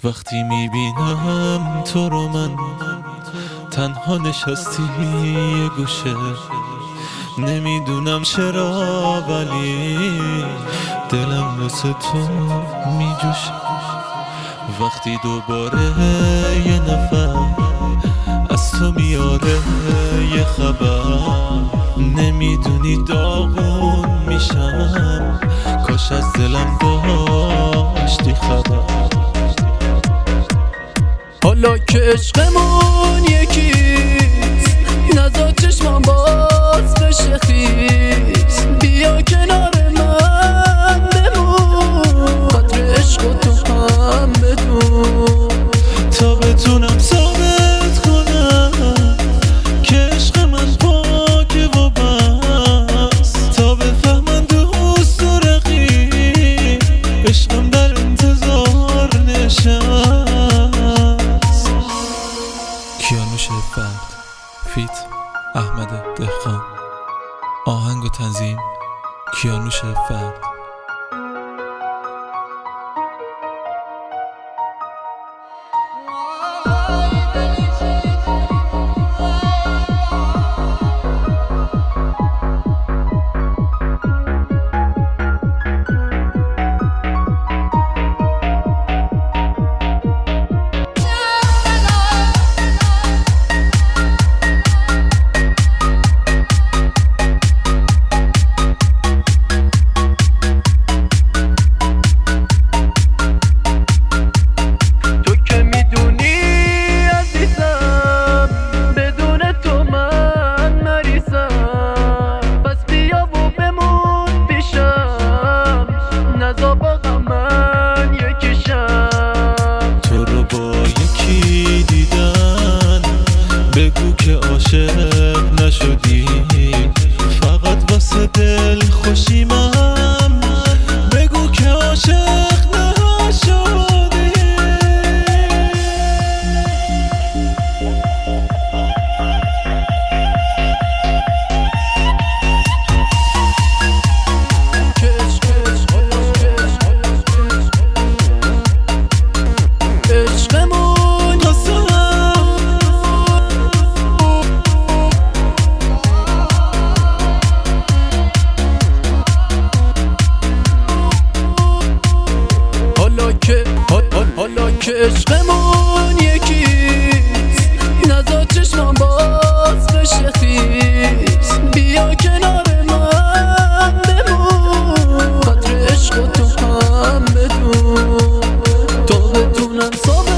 وقتی میبینم تو رو من تنها نشستی یه گوشه، نمیدونم چرا ولی دلم مثل تو میجوشه. وقتی دوباره یه نفر از تو میاره یه خبر، نمیدونی داغون میشم، کاش از دلم داشتی خبر. حالا که عشقمون یکیست، نزار چشمان باز بشه خیس، بیا کنار من بمون، قدر عشق و تو هم بدون، تا بتونم ثابت کنم که عشق من پاکه و بس، تا بفهمن دوست و رقیب عشقم در انتظار نشست. کیانوش فرد فیت احمد دهقان، آهنگ و تنظیم کیانوش فرد. بگو که عاشق نشدی، فقط واسه دل خوشیمم، بگو که عاشق نشدی. حالا که عشقمون یکیست، نزار چشمان باز بشه خیس، بیا کنار من بمون، قدر عشق و تو هم بدون، تا بتونم ثابت